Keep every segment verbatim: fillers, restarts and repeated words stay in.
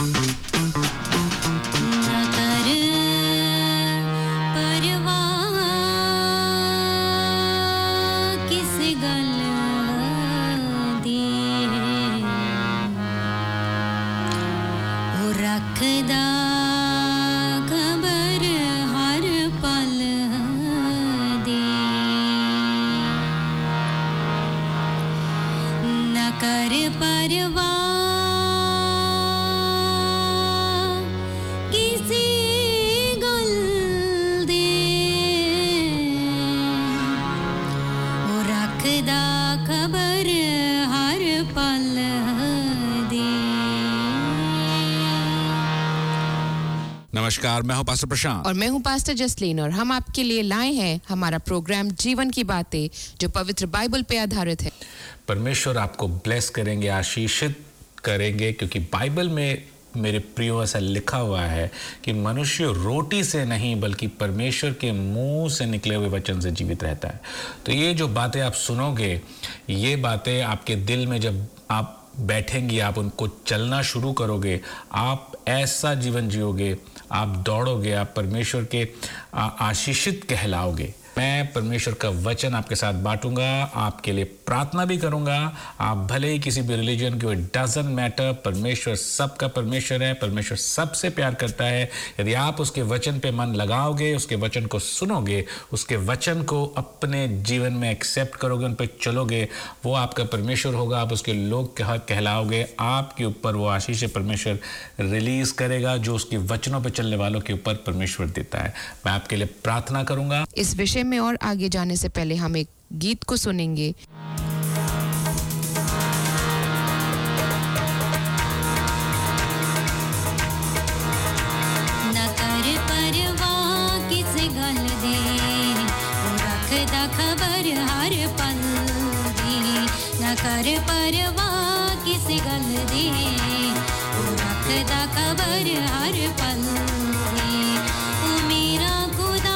नमस्कार, मैं हूं पास्टर प्रशांत और मैं हूं पास्टर जसलीन और हम आपके लिए लाए हैं हमारा प्रोग्राम जीवन की बातें जो पवित्र बाइबल पे आधारित है। परमेश्वर आपको ब्लेस करेंगे, आशीषित करेंगे, क्योंकि बाइबल में मेरे प्रियो ऐसा लिखा हुआ है कि मनुष्य रोटी से नहीं बल्कि परमेश्वर के मुंह से निकले हुए वचन से जीवित रहता है। तो ये जो बातें आप सुनोगे, ये बातें आपके दिल में जब आप बैठेंगी, आप उनको चलना शुरू करोगे, आप ऐसा जीवन जियोगे, आप दौड़ोगे, आप परमेश्वर के आशीषित कहलाओगे। मैं परमेश्वर का वचन आपके साथ बांटूंगा, आपके लिए प्रार्थना भी करूंगा। आप भले ही किसी भी रिलीजन के हो, इट डजंट मैटर, परमेश्वर सबका परमेश्वर है, परमेश्वर सबसे प्यार करता है। यदि आप उसके वचन पे मन लगाओगे, उसके वचन को सुनोगे, उसके वचन को अपने जीवन में एक्सेप्ट करोगे, उन पर चलोगे, वो आपका परमेश्वर होगा, आप उसके लोग कह कहलाओगे। आपके ऊपर वो आशीष परमेश्वर रिलीज करेगा जो उसके वचनों पर चलने वालों के ऊपर परमेश्वर देता है। मैं आपके लिए प्रार्थना करूंगा। इस विषय में और आगे जाने से पहले हम एक गीत को सुनेंगे। न कर परवाह किस गल दे, रखदा खबर हर पल दी। न कर परवाह किस गल दे, रखदा खबर हर पल दी। ओ मेरा खुदा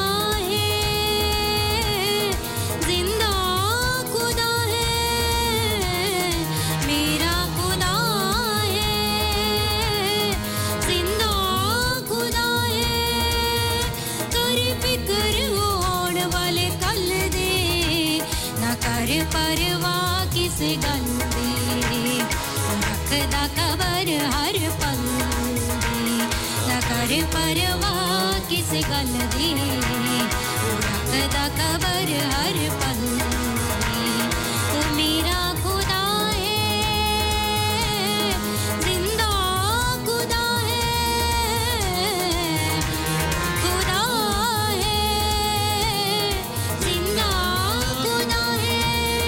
परवाह किस गल दे, रखदा खबर हर पल दी। न कर परवाह किस गल दे, रखदा खबर हर पल दी। ओ मेरा खुदा है, जिंदा खुदा है, खुदा है, जिंदा खुदा है।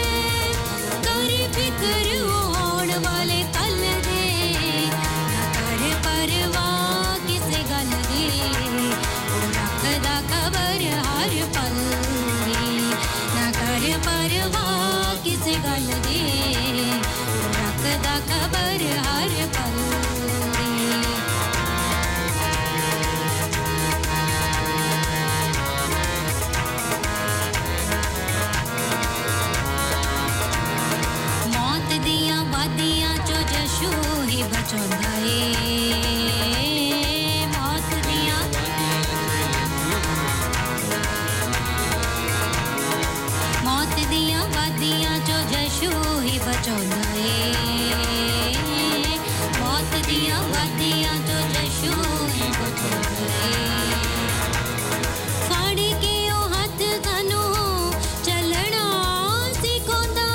फिक्र होण वाले कल दे, न कर परवाह किस गल दे, रखदा खबर हर पल दी। न कर परवाह किस गल दे, रखदा खबर हर पल दी। दियां वादियां चो जशू ही बचांदा ए, मौत दियां मौत दियां वादियां चो जशू ही बचांदा ए, मौत दियां वादियां चो जशू ही बचांदा ए। फड़ के ओ हथ तनु चलना सिखांदा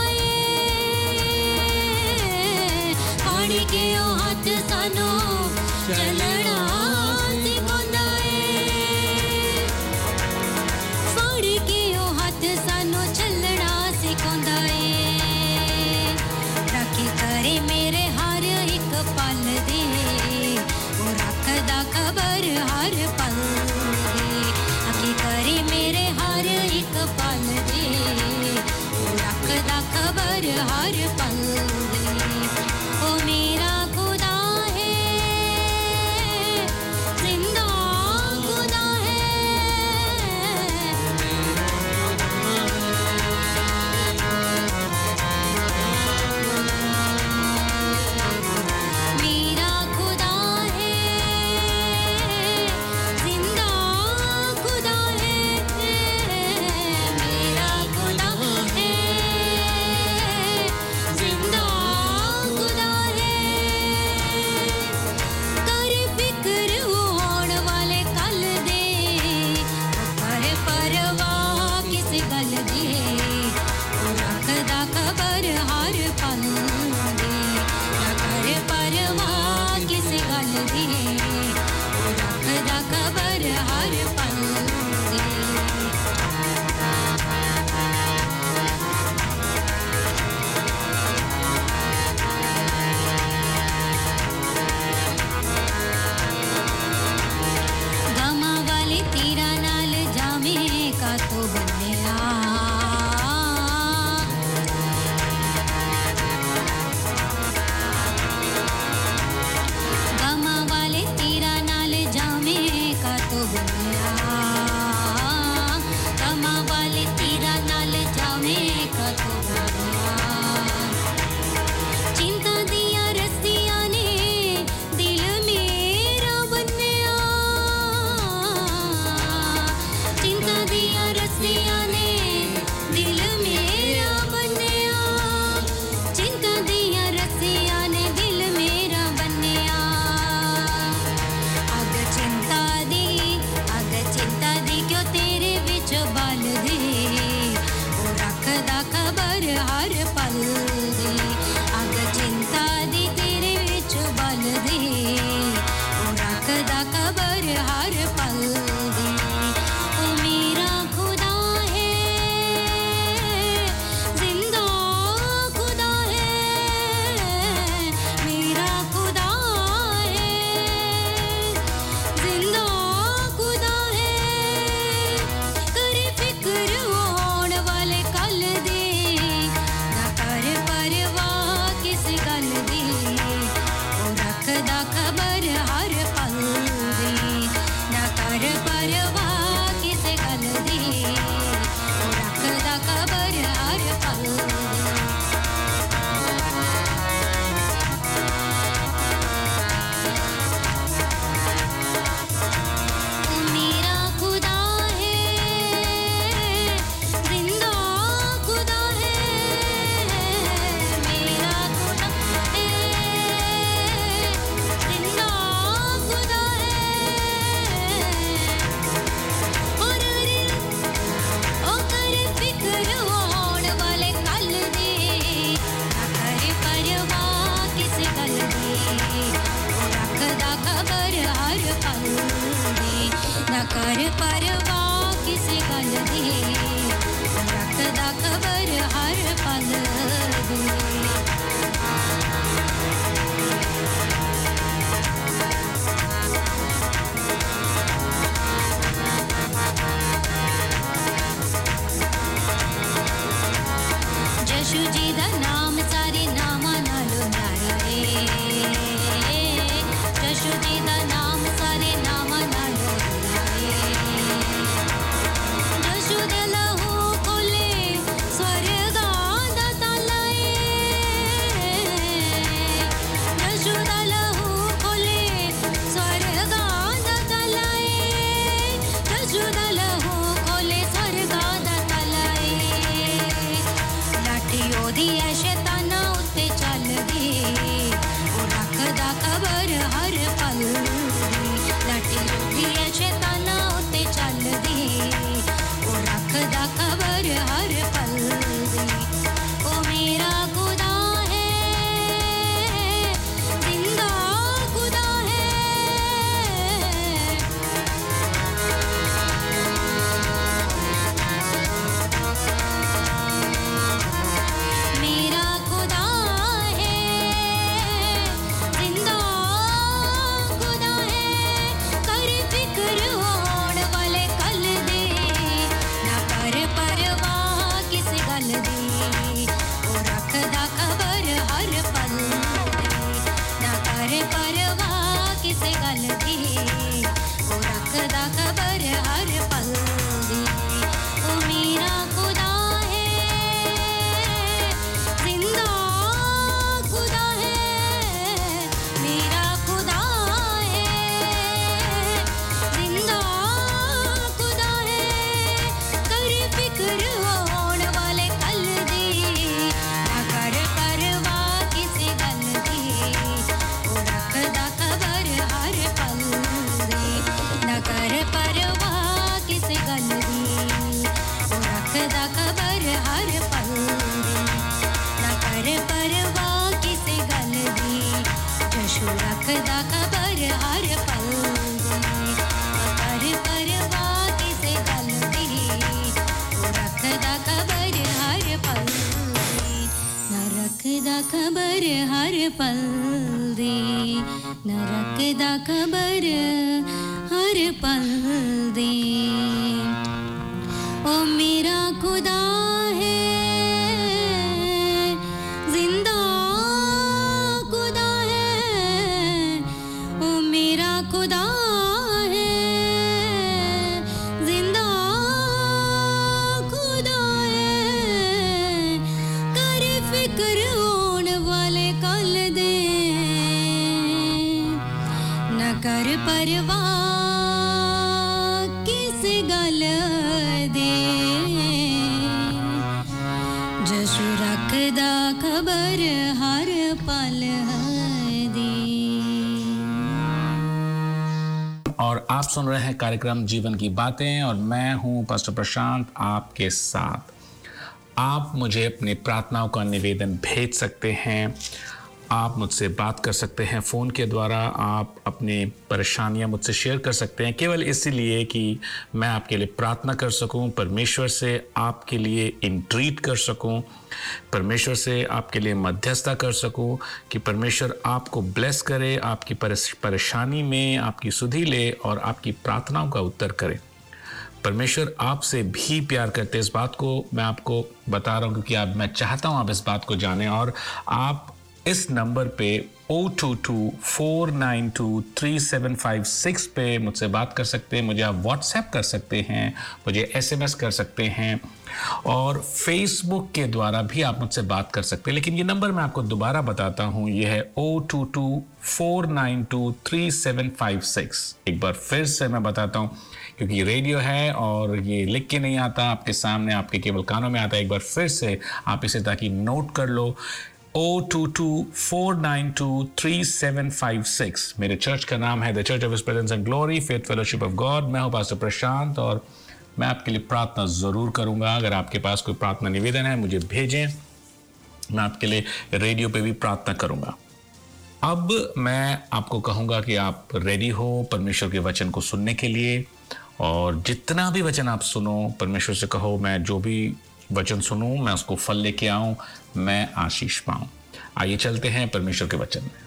के ओ हाथ सानू चलना सिखांदा ए, फड़ के ओ हाथ सानू चलना सिखांदा ए। राखी करे मेरे हर एक पल दे, वो रखदा खबर हर पल दे। राखी करे मेरे हर एक पल दे, वो रखदा खबर हर पल दे। ओ मेरा खुदा है, जिंदा खुदा है, मेरा खुदा ਉਹ ਰੱਖਦਾ ਖਬਰ ਹਰ ਪਲ ਦੀ ਗਮਾਂ ਵਾਲੇ ਤੀਰਾਂ ਨਾਲ ਜਾਵੇਂ ਕਾਤੋਂ ਬੰਨਿਆ ਗਮਾਂ ਵਾਲੇ ਤੀਰਾਂ ਨਾਲ ਜਾਵੇਂ ਕਾਤੋਂ ਬੰਨਿਆ ਗਮਾਂ ਵਾਲੇ ਤੀਰਾਂ ਨਾਲ ਜਾਵੇਂ ਕਾਤੋਂ ਬੰਨਿਆ ਚਿੰਤਾ ਦੀਆਂ ਰੱਸੀਆਂ ਨੇ ਦਿਲ ਮੇਰਾ ਬੰਨਿਆ ਚਿੰਤਾ ਦੀਆਂ ਰੱਸੀਆਂ ਨੇ ਦਿਲ ਮੇਰਾ ਬੰਨਿਆ ਚਿੰਤਾ ਦੀਆਂ ਰੱਸੀਆਂ ਨੇ ਦਿਲ ਮੇਰਾ ਬੰਨਿਆ ਅੱਗ ਚਿੰਤਾ ਦੀ ਅੱਗ ਚਿੰਤਾ ਦੀ ਕਿਉਂ ਤੇਰੇ ਵਿੱਚ ਬਲਦੀ ਉਹ ਰੱਖਦਾ ਖਬਰ ਹਰ ਪਲ ਦੀ ਅੱਗ ਚਿੰਤਾ ਦੀ ਤੇਰੇ ਵਿੱਚ ਬਲਦੀ ਉਹ ਰੱਖਦਾ ਖਬਰ ਹਰ ਪਲ ਦੀ ਉਹ ਮੇਰਾ ਖੁਦਾ ਹੈ ਜ਼ਿੰਦਾ ਖੁਦਾ ਹੈ ਮੇਰਾ ਖੁਦਾ ਹੈ ਜ਼ਿੰਦਾ ਖੁਦਾ ਹੈ ਕਰੇ ਫਿਕਰ ਹੋਣ ਵਾਲੇ ਕੱਲ ਦੀ ਨਾ ਕਰ ਪਰਵਾਹ ਕਿਸ ਗੱਲ ਦੀ ਉਹ ਰੱਖਦਾ ਖਬਰ ਹਰ ਪਲ ਦੀ ਨਾ ਕਰ ਪਰਵਾਹ ਕਿਸ ਗੱਲ ਦੀ ਉਹ ਰੱਖਦਾ ਖਬਰ ਹਰ ਪਲ ਦੀ ਉਹ ਮੇਰਾ ਖੁਦਾ ਹੈ ਜ਼ਿੰਦਾ ਖੁਦਾ ਹੈ ਮੇਰਾ ਖੁਦਾ ਹੈ ਜ਼ਿੰਦਾ ਖੁਦਾ ਹੈ ਔਰ ਉਹ ਕਰੇ ਫਿਕਰ ਹੋਣ ਵਾਲੇ ਕੱਲ ਦੀ ਨਾ ਕਰੇ ਪਰਵਾਹ ਕਿਸ ਗੱਲ ਦੀ ਉਹ ਰੱਖਦਾ ਖਬਰ ਹਰ ਪਲ ਦੀ ਨਾ ਕਰ ਪਰਵਾਹ ਕਿਸ ਗੱਲ ਦੀ ਉਹ ਰੱਖਦਾ ਖਬਰ ਹਰ ਪਲ ਦੀ ਯਸ਼ੂ ਜੀ ਦਾ ਨਾਮ ਸਾਰੇ ਨਾਮਾਂ ਨਾਲੋਂ ਨਿਆਰਾ ਏ ਯਸ਼ੂ ਜੀ ਦਾ ਨਾਮ ਸਾਰੇ ਨਾਮਾਂ ਨਾਲੋਂ ਨਿਆਰਾ ਏ ਯਸ਼ੂ ਦੇ ਲਹੂ ਖੋਲੇ ਸਵਰਗਾਂ ਦਾ ਤਾਲਾ ਏ ਯਸ਼ੂ ਦਾ ਲਹੂ ਖੋਲੇ ਸਵਰਗਾਂ ਦਾ ਤਾਲਾ ਏ ਯਸ਼ੂ ਦਾ ਲਹੂ ਖੋਲੇ ਸਵਰਗਾਂ ਦਾ ਤਾਲਾ ਏ ਲਾਠੀ ਉਹਦੀ ਐ ਸ਼ੈਤਾਨਾਂ ਉੱਤੇ ਚੱਲਦੀ ਉਹ ਰੱਖਦਾ ਖਬਰ ਹਰ ਪਲ ਦੀ ਲਾਠੀ ਉਹਦੀ ਐ ਸ਼ੈਤਾਨਾਂ ਉੱਤੇ ਚੱਲਦੀ ਉਹ ਰੱਖਦਾ ਖਬਰ ਹਰ ਪਲ ਦੀ ਉਹ ਮੇਰਾ ਖੁਦਾ ਹੈ ਜ਼ਿੰਦਾ ਖੁਦਾ ਹੈ ਮੇਰਾ ਖੁਦਾ ਹੈ ਜ਼ਿੰਦਾ ਖੁਦਾ ਹੈ ਕਰ ਫਿਕਰ ਹੋਣ ਵਾਲੇ ਕੱਲ ਦੇ ਨਾ ਕਰ ਪਰਵਾਹ ਕਿਸ ਗੱਲ ਦੀ ਉਹ ਰੱਖਦਾ ਖਬਰ ਹਰ ਪਲ ਦੀ ਨਾ ਕਰ ਪਰਵਾਹ ਕਿਸ ਗੱਲ ਦੀ ਉਹ ਰੱਖਦਾ ਖਬਰ ਹਰ ਪਲ ਦੀ ਉਹ ਮੇਰਾ ਖੁਦਾ ਹੈ ਜ਼ਿੰਦਾ ਖੁਦਾ ਹੈ ਮੇਰਾ ਖੁਦਾ ਹੈ ਜ਼ਿੰਦਾ ਖੁਦਾ ਹੈ ਕਰ ਫਿਕਰ ਹੋਣ ਵਾਲੇ ਕੱਲ ਦੀ ਨਾ ਕਰ ਪਰਵਾਹ ਕਿਸ ਗੱਲ ਦੀ ਉਹ ਰੱਖਦਾ ਖਬਰ ਹਰ ਪਲ खबर हर पल दी पर परवाह किसे गल दी ओ रखदा खबर हर पल दी ना रखदा खबर हर पल दी ना रखदा खबर हर पल दी ओ मेरा खुदा है जिंदा खुदा है ओ मेरा खुदा है जिंदा खुदा है कर फिक्र होने वाले कल दे न कर परवाह किस गल दे जसु रखदा खबर हर पल दी। और आप सुन रहे हैं कार्यक्रम जीवन की बातें और मैं हूं पास्टर प्रशांत आपके साथ। आप मुझे अपनी प्रार्थनाओं का निवेदन भेज सकते हैं, आप मुझसे बात कर सकते हैं फ़ोन के द्वारा, आप अपनी परेशानियां मुझसे शेयर कर सकते हैं, केवल इसीलिए कि मैं आपके लिए प्रार्थना कर सकूं, परमेश्वर से आपके लिए इंट्रीट कर सकूं, परमेश्वर से आपके लिए मध्यस्थता कर सकूं कि परमेश्वर आपको ब्लेस करे, आपकी परेशानी में आपकी सुधि ले और आपकी प्रार्थनाओं का उत्तर करे। परमेश्वर आपसे भी प्यार करते, इस बात को मैं आपको बता रहा हूं क्योंकि आप मैं चाहता हूं आप इस बात को जानें। और आप इस नंबर पे O two two four nine two three seven five six पे मुझसे बात कर सकते हैं, मुझे आप व्हाट्सएप कर सकते हैं, मुझे एसएमएस कर सकते हैं और फेसबुक के द्वारा भी आप मुझसे बात कर सकते हैं। लेकिन ये नंबर मैं आपको दोबारा बताता हूँ, ये है O two two four nine two three seven five six. एक बार फिर से मैं बताता हूँ क्योंकि ये रेडियो है और ये लिख के नहीं आता आपके सामने, आपके केवल कानों में आता है। एक बार फिर से आप इसे ताकि नोट कर लो, O two two four nine two three seven five six. मेरे चर्च का नाम है the church of his presence and glory faith fellowship of God. मैं हूं पास्टर प्रशांत और मैं आपके लिए प्रार्थना ज़रूर करूंगा। अगर आपके पास कोई प्रार्थना निवेदन है मुझे भेजें, मैं आपके लिए रेडियो पे भी प्रार्थना करूंगा। अब मैं आपको कहूंगा कि आप रेडी हो परमेश्वर के वचन को सुनने के लिए, और जितना भी वचन आप सुनो परमेश्वर से कहो मैं जो भी वचन सुनूं मैं उसको फल लेके आऊं, मैं आशीष पाऊं। आइए चलते हैं परमेश्वर के वचन में।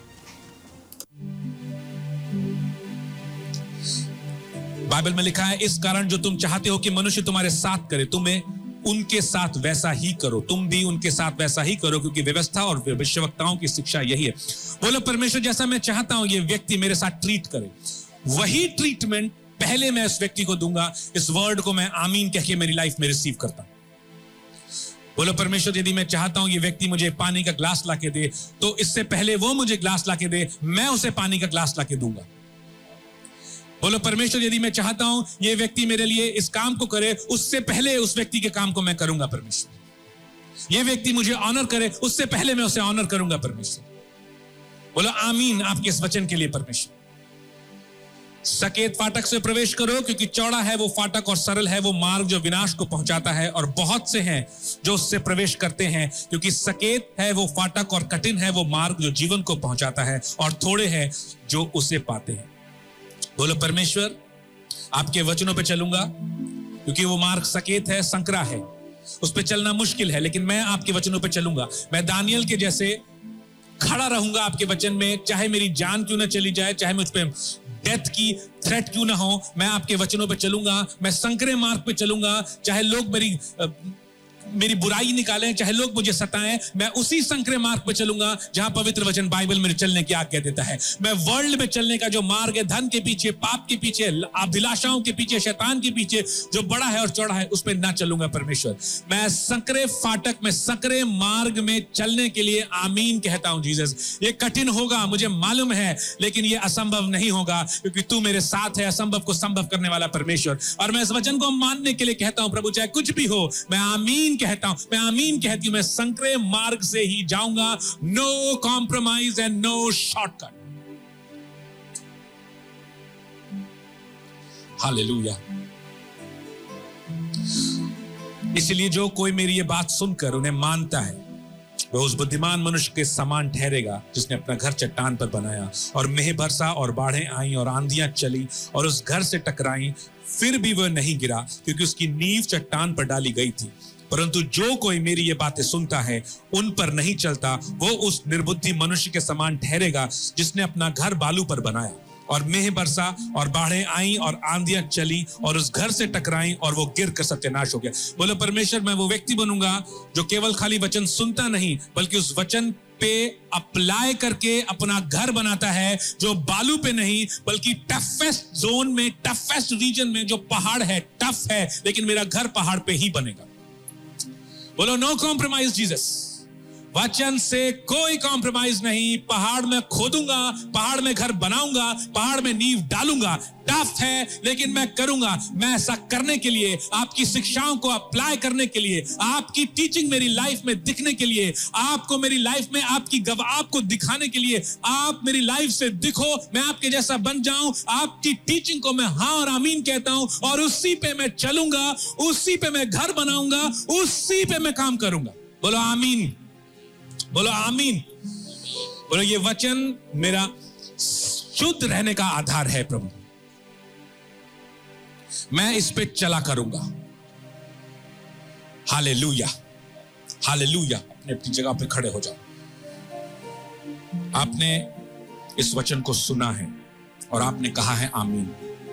बाइबल में लिखा है, इस कारण जो तुम चाहते हो कि मनुष्य तुम्हारे साथ करे तुम्हें उनके साथ वैसा ही करो, तुम भी उनके साथ वैसा ही करो, क्योंकि व्यवस्था और भविष्यवक्ताओं की शिक्षा यही है। बोलो परमेश्वर जैसा मैं चाहता हूं ये व्यक्ति मेरे साथ ट्रीट करे, वही ट्रीटमेंट पहले मैं इस व्यक्ति को दूंगा। इस वर्ड को मैं आमीन कह के मेरी लाइफ में रिसीव करता हूं। बोलो परमेश्वर यदि मैं चाहता हूं ये व्यक्ति मुझे पानी का ग्लास लाके दे, तो इससे पहले वो मुझे ग्लास लाके दे, मैं उसे पानी का ग्लास लाके दूंगा। बोलो परमेश्वर यदि मैं चाहता हूं ये व्यक्ति मेरे लिए इस काम को करे, उससे पहले उस व्यक्ति के काम को मैं करूंगा परमेश्वर। ये व्यक्ति मुझे ऑनर करे, उससे पहले मैं उसे ऑनर करूंगा परमेश्वर। बोलो आमीन आपके इस वचन के लिए परमेश्वर। सकेत फाटक से प्रवेश करो, क्योंकि चौड़ा है वो फाटक और सरल है वो मार्ग जो विनाश को पहुंचाता है, और बहुत से हैं जो उससे प्रवेश करते हैं। क्योंकि सकेत है वो फाटक और कठिन है वो मार्ग जो जीवन को पहुंचाता है, और थोड़े हैं जो उसे पाते हैं। बोलो परमेश्वर आपके वचनों पे चलूंगा, क्योंकि वो मार्ग सकेत है, संकरा है, उस पे चलना मुश्किल है, लेकिन मैं आपके वचनों पे चलूंगा। मैं दानियल के जैसे खड़ा रहूंगा आपके वचन में, चाहे मेरी जान क्यों ना चली जाए, चाहे मुझ पे डेथ की थ्रेट क्यों ना हो, मैं आपके वचनों पे चलूंगा। मैं संकरे मार्ग पे चलूंगा, चाहे लोग मेरी मेरी बुराई निकालें, चाहे लोग मुझे सताएं, मैं उसी संकरे मार्ग पे चलूंगा जहां पवित्र वचन बाइबल में चलने की आज्ञा देता है। मैं वर्ल्ड में चलने का जो मार्ग है, धन के पीछे, पाप के पीछे, अभिलाषाओं के पीछे, शैतान के पीछे जो बड़ा है और चौड़ा है, उस पर ना चलूंगा परमेश्वर। मैं संकरे फाटक में, संकरे मार्ग में चलने के लिए आमीन कहता हूं जीसस। ये कठिन होगा मुझे मालूम है, लेकिन ये असंभव नहीं होगा, क्योंकि तू मेरे साथ है, असंभव को संभव करने वाला परमेश्वर। और मैं इस वचन को मानने के लिए कहता हूं प्रभु, चाहे कुछ भी हो मैं आमीन कहता हूं, मैं आमीन कहती हूं। मैं संकरे मार्ग से ही जाऊंगा, no compromise and no shortcut. Hallelujah. इसलिए जो कोई मेरी ये बात सुनकर उन्हें मानता है, वह उस बुद्धिमान मनुष्य के समान ठहरेगा जिसने अपना घर चट्टान पर बनाया, और मेह बरसा और बाढ़ें आईं और आंधियां चली और उस घर से टकराईं, फिर भी वह नहीं गिरा क्योंकि उसकी नींव चट्टान पर डाली गई थी। परंतु जो कोई मेरी ये बातें सुनता है, उन पर नहीं चलता, वो उस निर्बुद्धि मनुष्य के समान ठहरेगा जिसने अपना घर बालू पर बनाया, और मेह बरसा और बाढ़ें आईं और आंधियां चली और उस घर से टकराईं और वो गिर कर सत्यानाश हो गया। बोलो परमेश्वर, मैं वो व्यक्ति बनूंगा जो केवल खाली वचन सुनता नहीं बल्कि उस वचन पे अप्लाई करके अपना घर बनाता है, जो बालू पे नहीं बल्कि टफेस्ट जोन में, टफेस्ट रीजन में, जो पहाड़ है, टफ है, लेकिन मेरा घर पहाड़ पे ही बनेगा। बोलो नो कॉम्प्रोमाइज जीसस। वचन से कोई कॉम्प्रोमाइज नहीं। पहाड़ में खोदूंगा, पहाड़ में घर बनाऊंगा, पहाड़ में नींव डालूंगा। टफ है लेकिन मैं करूंगा। मैं ऐसा करने के लिए, आपकी शिक्षाओं को अप्लाई करने के लिए, आपकी टीचिंग मेरी लाइफ में दिखने के लिए, आपको मेरी लाइफ में आपकी गवाह आपको दिखाने के लिए, आप मेरी लाइफ से दिखो, मैं आपके जैसा बन जाऊं, आपकी टीचिंग को मैं हाँ और आमीन कहता हूं, और उसी पे मैं चलूंगा, उसी पे मैं घर बनाऊंगा, उसी पे मैं काम करूंगा। बोलो आमीन, बोलो आमीन। बोलो ये वचन मेरा शुद्ध रहने का आधार है प्रभु, मैं इस पे चला करूंगा। Hallelujah, hallelujah. अपने अपनी जगह पे खड़े हो जाओ। आपने इस वचन को सुना है और आपने कहा है आमीन।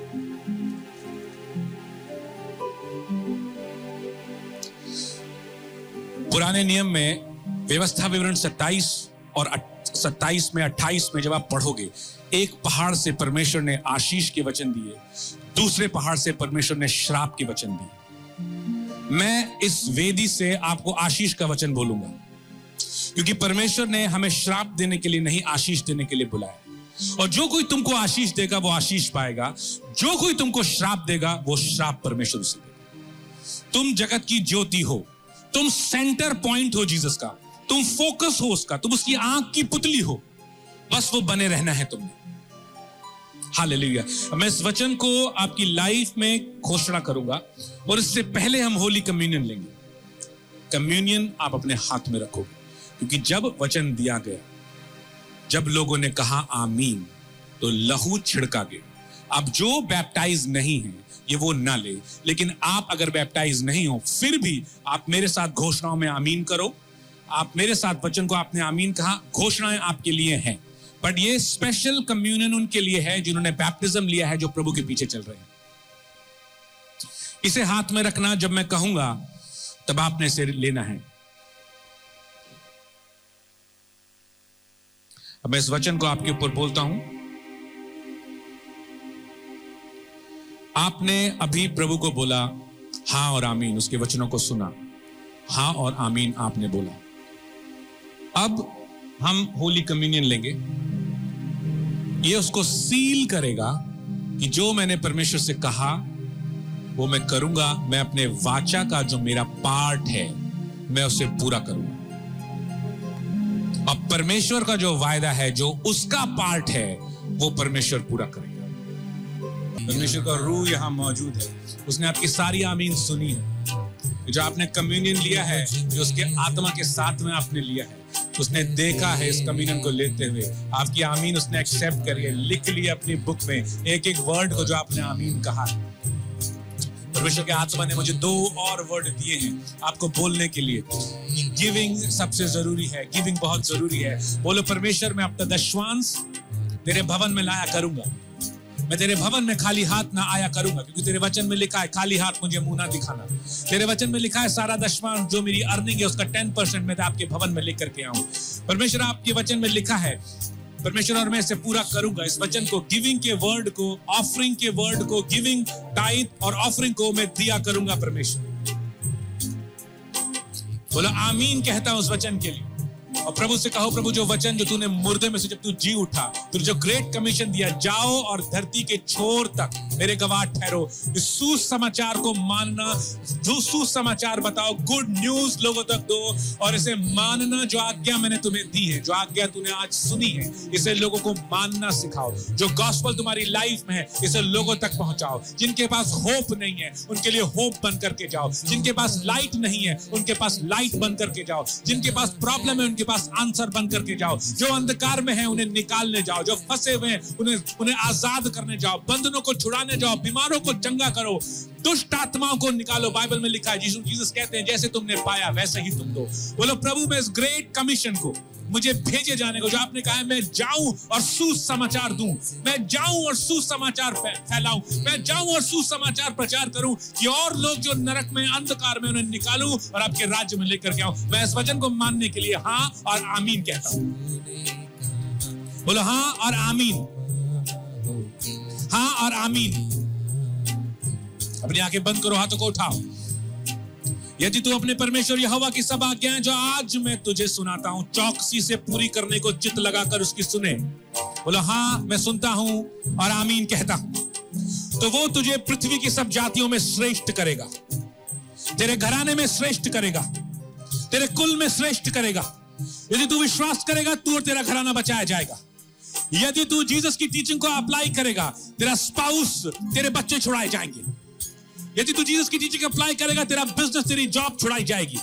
पुराने नियम में व्यवस्था विवरण सत्ताईस और सत्ताईस में, अट्ठाईस में जब आप पढ़ोगे, एक पहाड़ से परमेश्वर ने आशीष के वचन दिए, दूसरे पहाड़ से परमेश्वर ने श्राप के वचन दिए। मैं इस वेदी से आपको आशीष का वचन बोलूंगा, क्योंकि परमेश्वर ने हमें श्राप देने के लिए नहीं, आशीष देने के लिए बुलाया। और जो कोई तुमको आशीष देगा वो आशीष पाएगा, जो कोई तुमको श्राप देगा वो श्राप परमेश्वर से देगा। तुम जगत की ज्योति हो, तुम सेंटर पॉइंट हो जीसस का, तुम फोकस हो उसका, तुम उसकी आंख की पुतली हो, बस वो बने रहना है तुमने। हालेलुया। मैं इस वचन को आपकी लाइफ में घोषणा करूंगा, और इससे पहले हम होली कम्युनियन लेंगे। कम्युनियन आप अपने हाथ में रखोगे, क्योंकि जब वचन दिया गया, जब लोगों ने कहा आमीन, तो लहू छिड़का गया। अब जो बैप्टाइज नहीं है ये वो ना ले, लेकिन आप अगर बैप्टाइज नहीं हो फिर भी आप मेरे साथ घोषणाओं में आमीन करो। आप मेरे साथ वचन को आपने आमीन कहा, घोषणाएं आपके लिए हैं, बट ये स्पेशल कम्युनियन उनके लिए है जिन्होंने बैप्टिज्म लिया है, जो प्रभु के पीछे चल रहे हैं। इसे हाथ में रखना, जब मैं कहूंगा तब आपने इसे लेना है। अब मैं इस वचन को आपके ऊपर बोलता हूं। आपने अभी प्रभु को बोला हाँ और आमीन, उसके वचनों को सुना, हाँ और आमीन आपने बोला। अब हम होली कम्युनियन लेंगे। ये उसको सील करेगा कि जो मैंने परमेश्वर से कहा वो मैं करूंगा। मैं अपने वाचा का जो मेरा पार्ट है मैं उसे पूरा करूंगा। अब परमेश्वर का जो वायदा है, जो उसका पार्ट है, वो परमेश्वर पूरा करेगा। परमेश्वर का रूह यहां मौजूद है, उसने आपकी सारी आमीन सुनी है। जो आपने कम्युनियन लिया है, जो उसके आत्मा के साथ में आपने लिया है, उसने देखा है इस कम्युनियन को लेते हुए, आपकी आमीन उसने एक्सेप्ट करी है, लिख लिया अपनी बुक में एक एक वर्ड को जो आपने आमीन कहा है। परमेश्वर के आत्मा ने मुझे दो और वर्ड दिए हैं आपको बोलने के लिए। गिविंग सबसे जरूरी है, गिविंग बहुत जरूरी है। बोलो परमेश्वर, मैं अपना दशवांश तेरे भवन में लाया करूंगा। मैं तेरे भवन में खाली हाथ ना आया करूंगा, क्योंकि तेरे वचन में लिखा है खाली हाथ मुझे मुंह ना दिखाना। तेरे वचन में लिखा है सारा दशवांश जो मेरी अर्निंग है उसका टेन परसेंट मैं आपके भवन में लेकर के आऊं। परमेश्वर, आपके वचन में लिखा है परमेश्वर, और मैं इसे पूरा करूंगा। इस वचन को, गिविंग के वर्ड को, ऑफरिंग के वर्ड को, गिविंग, टाइथ और ऑफरिंग को मैं दिया करूंगा परमेश्वर। बोलो आमीन कहता हूं उस वचन के लिए। और प्रभु से कहो, प्रभु जो वचन जो तूने मुर्दे में से जब तू जी उठा, तूने जो ग्रेट कमीशन दिया, जाओ और धरती के छोर तक मेरे गवाह ठहरो, इस सुसमाचार को मानना, जो सुसमाचार बताओ, गुड न्यूज लोगों तक दो और इसे मानना। जो आज्ञा मैंने तुम्हें दी है, जो आज्ञा तूने आज सुनी है, इसे लोगों को मानना सिखाओ। जो गॉस्पेल तुम्हारी लाइफ में है, इसे लोगों तक पहुंचाओ। जिनके पास होप नहीं है, उनके लिए होप बन करके जाओ। जिनके पास लाइट नहीं है, उनके पास लाइट बन करके जाओ। जिनके पास प्रॉब्लम है, उनके पास आंसर बन करके जाओ। जो अंधकार में है, उन्हें निकालने जाओ। जो फंसे हुए हैं, उन्हें उन्हें आजाद करने जाओ। बंधनों को छुड़ाने जाओ। बीमारों को चंगा करो। दुष्ट आत्माओं को निकालो। बाइबल में लिखा है, यीशु जीसस कहते हैं, जैसे तुमने पाया वैसे ही तुम दो। बोलो, प्रभु मैं इस ग्रेट कमीशन को, मुझे भेजे जाने को, जो आपने कहा है मैं जाऊं और सुसमाचार दूं, मैं जाऊं और सुसमाचार फैलाऊं, मैं जाऊं और सुसमाचार प्रचार करूं कि और लोग जो नरक में, अंधकार में, उन्हें निकालूं और आपके राज्य में लेकर के आऊं। मैं इस वचन को मानने के लिए हाँ और आमीन कहता हूं। बोलो हाँ और आमीन, हाँ और आमीन। अपनी आंखें बंद करो, हाथों को उठाओ। यदि तू अपने परमेश्वर यहोवा की सब आज्ञाएं जो आज मैं तुझे सुनाता हूं, चौकसी से पूरी करने को चित्त लगाकर उसकी सुने, बोलो हाँ मैं सुनता हूं और आमीन कहता हूं, तो वो तुझे पृथ्वी की सब जातियों में श्रेष्ठ करेगा, तेरे घराने में श्रेष्ठ करेगा, तेरे कुल में श्रेष्ठ करेगा। यदि तू विश्वास करेगा, तू और तेरा घराना बचाया जाएगा। यदि तू जीसस की टीचिंग को अप्लाई करेगा, तेरा स्पाउस, तेरे बच्चे छुड़ाए जाएंगे। यदि तू जीसस की टीचिंग अप्लाई करेगा, तेरा बिजनेस, तेरी जॉब छुड़ाई जाएगी।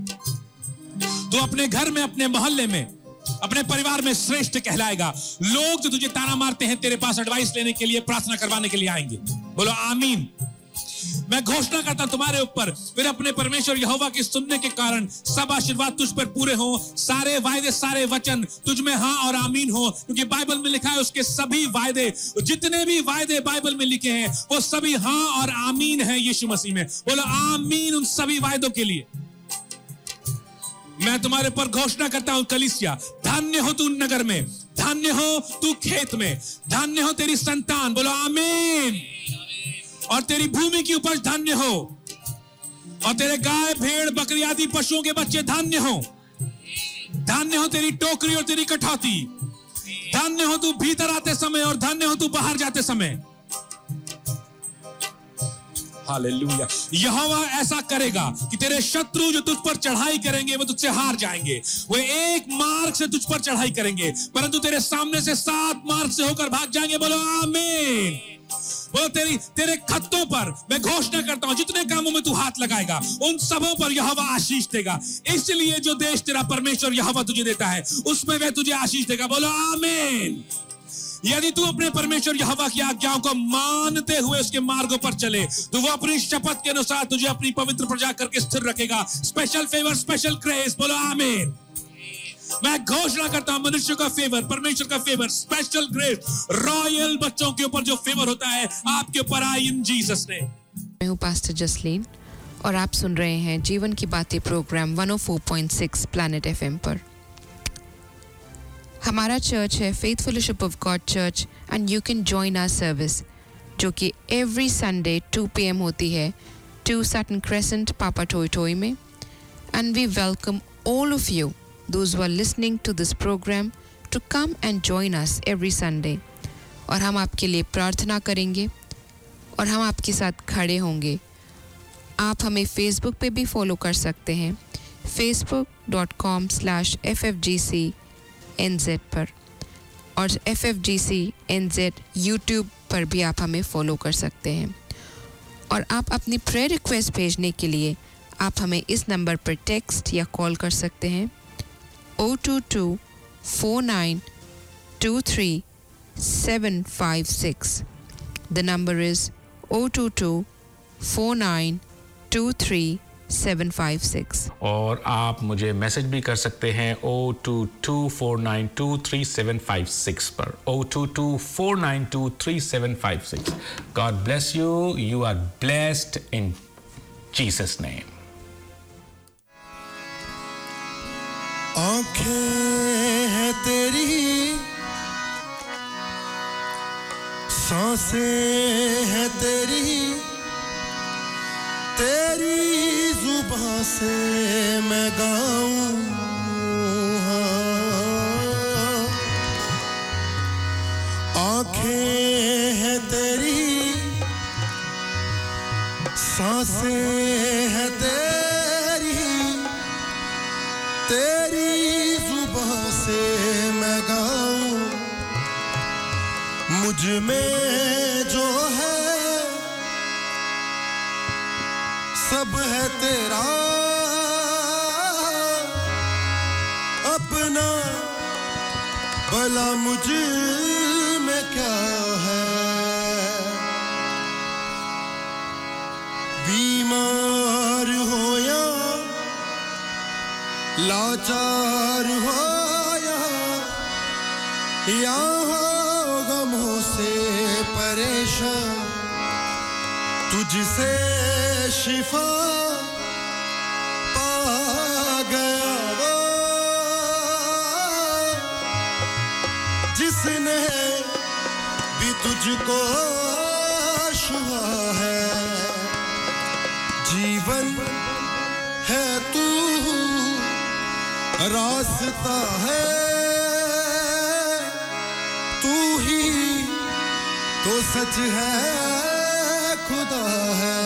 तू अपने घर में, अपने मोहल्ले में, अपने परिवार में श्रेष्ठ कहलाएगा। लोग जो तुझे ताना मारते हैं, तेरे पास एडवाइस लेने के लिए, प्रार्थना करवाने के लिए आएंगे। बोलो आमीन। मैं घोषणा करता तुम्हारे ऊपर, फिर अपने परमेश्वर यहोवा की सुनने के कारण सब आशीर्वाद तुझ पर पूरे हो। सारे वायदे, सारे वचन तुझ में हाँ और आमीन हो, क्योंकि बाइबल में लिखा है उसके सभी वायदे, जितने भी वायदे बाइबल में लिखे हैं, वो सभी हाँ और आमीन है यीशु मसीह में। बोलो आमीन उन सभी वायदों के लिए। मैं तुम्हारे पर घोषणा करता हूं कलीसिया, धन्य हो तू नगर में, धन्य हो तू खेत में, धन्य हो तेरी संतान। बोलो आमीन। और तेरी भूमि की उपज धन्य हो, और तेरे गाय, भेड़, बकरी आदि पशुओं के बच्चे धन्य हो। धन्य हो तेरी टोकरी और तेरी कठौती। धन्य हो तू भीतर आते समय और धन्य हो तू बाहर जाते समय। हालेलुया। यहोवा ऐसा करेगा कि तेरे शत्रु जो तुझ पर चढ़ाई करेंगे, वो तुझसे हार जाएंगे। वो एक मार्ग से तुझ पर चढ़ाई करेंगे, परंतु तेरे सामने से सात मार्ग से होकर भाग जाएंगे। बोलो आमीन। वो तेरी तेरे खत्तों पर मैं घोषणा करता हूं, जितने कामों में तू हाथ लगाएगा, उन सबों पर यहोवा आशीष देगा। इसलिए जो देश तेरा परमेश्वर यहोवा तुझे देता है, उसमें वह तुझे आशीष देगा। बोलो आमीन। यदि तू अपने परमेश्वर यहोवा की आज्ञाओं को मानते हुए उसके मार्गों पर चले, तो वो अपनी शपथ के अनुसार तुझे अपनी पवित्र प्रजा करके स्थिर रखेगा। Special favour, special grace. बोलो आमीन। मैं घोषणा करता हूं, मनुष्य का फेवर, परमेश्वर का फेवर, स्पेशल ग्रेस, रॉयल बच्चों के ऊपर जो फेवर होता है, आपके ऊपर आए इन जीसस ने। मैं हूं पास्टर जसलीन और आप सुन रहे हैं जीवन की बातें programme one O four point six planet FM पर। हमारा चर्च है faith fellowship of God church and you can join our service, जो कि every Sunday two P M होती है, two Sutton Crescent, Papatoetoe में। And we welcome all of you, those who are listening to this program, to come and join us every Sunday। और हम आपके लिए प्रार्थना करेंगे और हम आपके साथ खड़े होंगे। आप हमें फेसबुक पे भी फॉलो कर सकते हैं, Facebook dot com slash F F G C N Z पर, और F F G C N Z YouTube पर भी आप हमें फॉलो कर सकते हैं। और आप अपनी प्रेयर रिक्वेस्ट भेजने के लिए आप हमें इस नंबर पर टेक्स्ट या कॉल कर सकते हैं, zero two two four nine two three seven five six. The number is zero two two four nine two three seven five six. और आप मुझे मैसेज भी कर सकते हैं zero two two four nine two three seven five six पर, zero two two four nine two three seven five six. God bless you. You are blessed in Jesus' name. आँखें हैं तेरी, सांसें हैं तेरी, तेरी जुबां से मैं गाऊं हाँ। सांसें है तेरी तेरी जुबां से मैं गाऊं मुझ में जो है सब है तेरा अपना भला मुझ में क्या है बीमार हो या लाचार हो या या हो गमों से परेशान तुझसे शिफा पा गया वो जिसने भी तुझको छुआ है जीवन है तू रास्ता है तू ही तो सच है खुदा है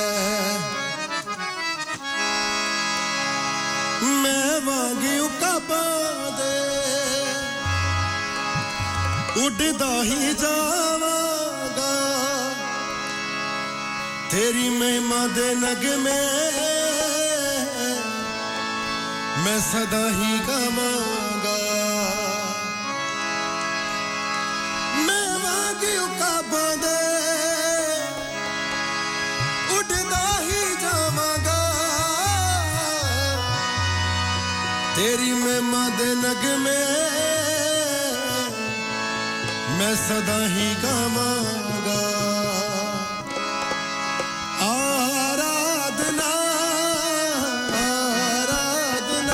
मैं वांगियों का बादे उड़दा ही जावांगा तेरी महिमा दे नगमे मैं सदा ही गावांगा मैं वांगियों का बादे उड़दा ही जावांगा तेरी महिमा दे नगमे मैं सदा ही गावांगा आराधना आराधना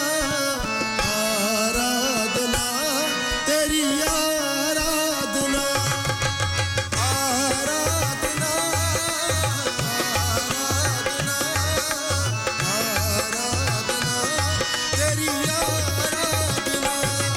आराधना तेरी आराधना आराधना आराधना आराधना तेरी आराधना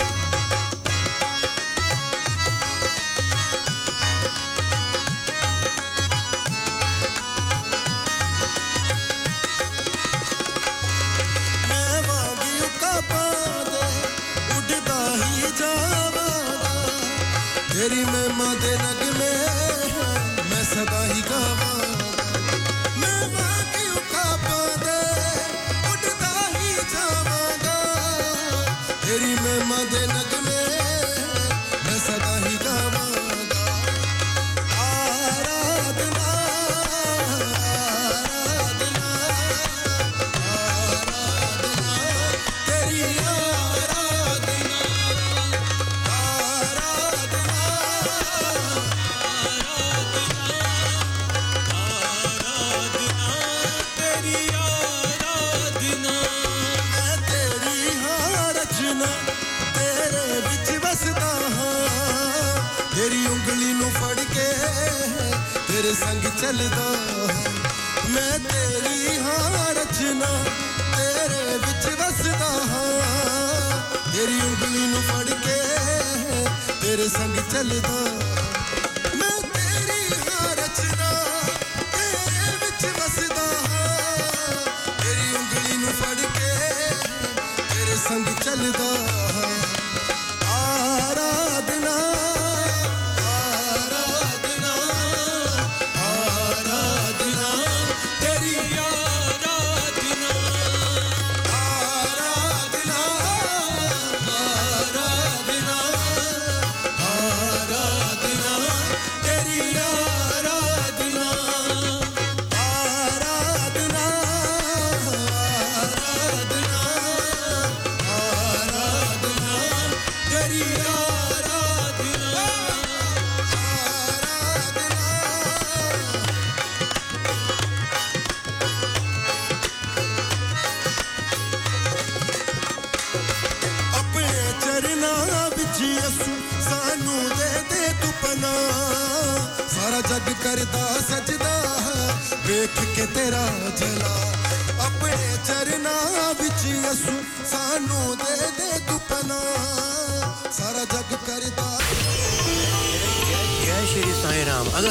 तेरी महिमा दे नगमे मैं सदा ही गावांगा मैं वाक़ियों का बादे उड़ता ही जावांगा तेरी महिमा दे नगमे मैं सदा ही गावांगा आराधना आराधना आराधना तेरी आराधना तेरे संग चलदा मैं तेरी हां रचना तेरे विच वसदा हां तेरी उंगली नु फड़ के तेरे संग चलदा मैं तेरी हां रचना तेरे विच वसदा हां तेरी उंगली नु फड़ के तेरे संग चलदा हां आराधना जग करदा सजदा वेख के तेरा जला अपने चरना विच यसु सानू दे दे तू पना सारा जग करदा जय श्री साईं राम। अगर